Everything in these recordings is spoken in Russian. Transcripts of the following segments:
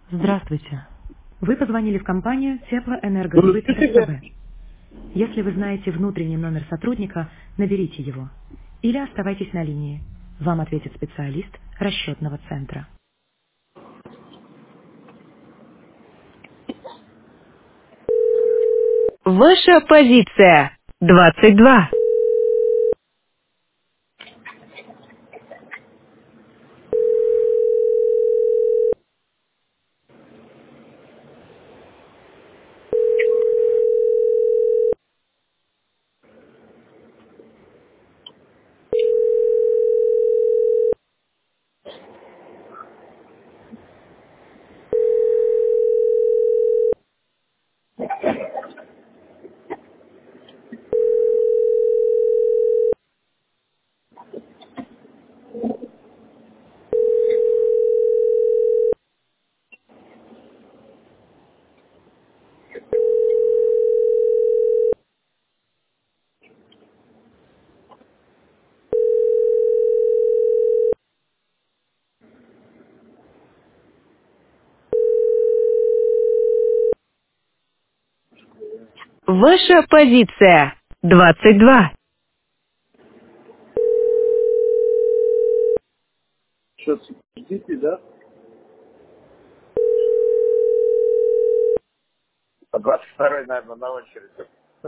Здравствуйте. Вы позвонили в компанию Теплоэнергосбыт СКБ. Если вы знаете внутренний номер сотрудника, наберите его. Или оставайтесь на линии. Вам ответит специалист расчетного центра. Ваша позиция 22. Ваша позиция 22. Что, ждите, да? А 22-й, наверное, на очереди.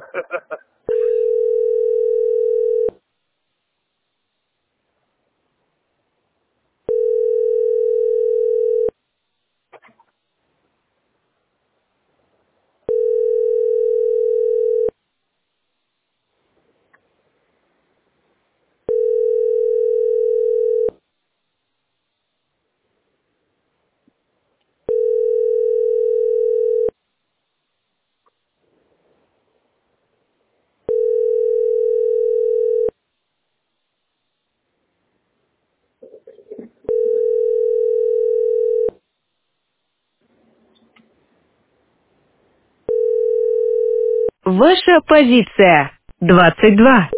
Ваша позиция 22.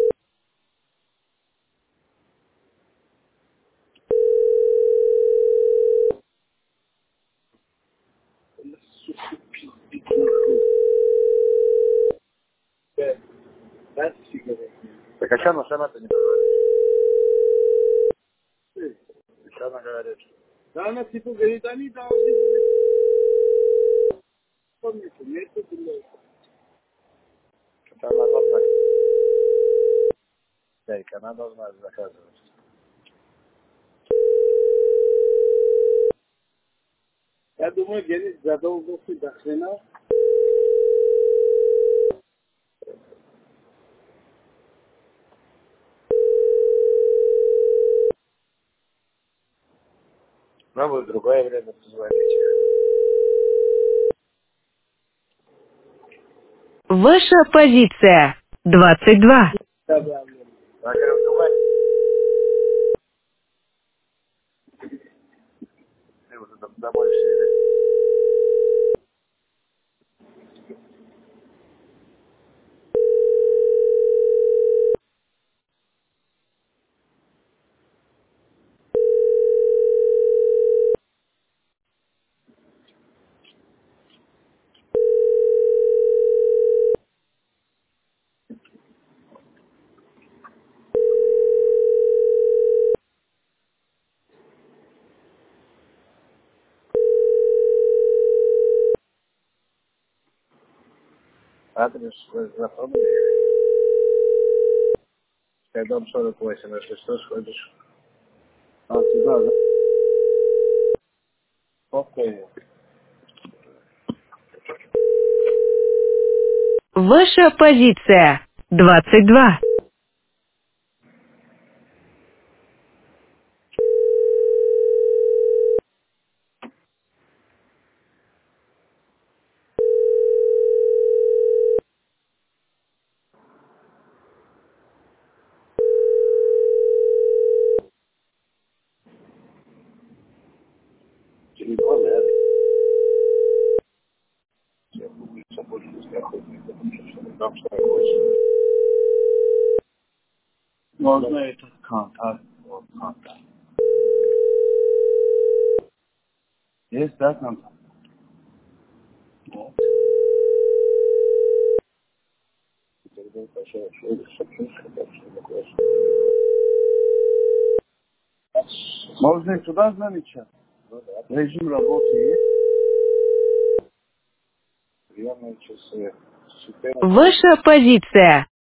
Да, сигареты. Так а что она сама-то не позвонит? Что она говорит? Да, она типа говорит, они должны были помнить, вместе были. Что она должна, хозяйка, она должна заказывать. Я думаю, Денис задолго до хрена. Но вы в другое время позвоните. Ваша позиция 22. Да, да, да. Я говорю, давай. Ты уже домой все. Адрес запомни. Дом 48, если что, сходишь. А, туда, да? Окей. Ваша позиция 22. Телефон, да? Я буду больше охотник, потому что дом 48. Можно этот контакт. Вот контакт. Есть, да, там? Вот. Тогда пошел, можно сюда знали сейчас? Режим работы есть? Приемные часы. Ваша позиция.